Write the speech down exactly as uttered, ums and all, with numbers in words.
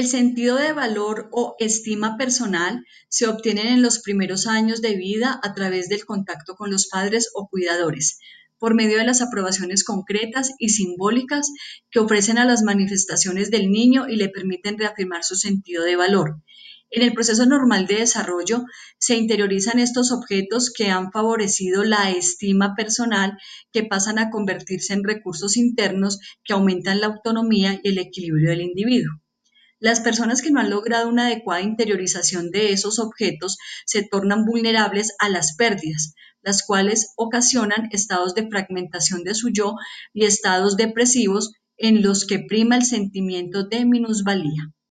El sentido de valor o estima personal se obtienen en los primeros años de vida a través del contacto con los padres o cuidadores, por medio de las aprobaciones concretas y simbólicas que ofrecen a las manifestaciones del niño y le permiten reafirmar su sentido de valor. En el proceso normal de desarrollo se interiorizan estos objetos que han favorecido la estima personal, que pasan a convertirse en recursos internos que aumentan la autonomía y el equilibrio del individuo. Las personas que no han logrado una adecuada interiorización de esos objetos se tornan vulnerables a las pérdidas, las cuales ocasionan estados de fragmentación de su yo y estados depresivos en los que prima el sentimiento de minusvalía.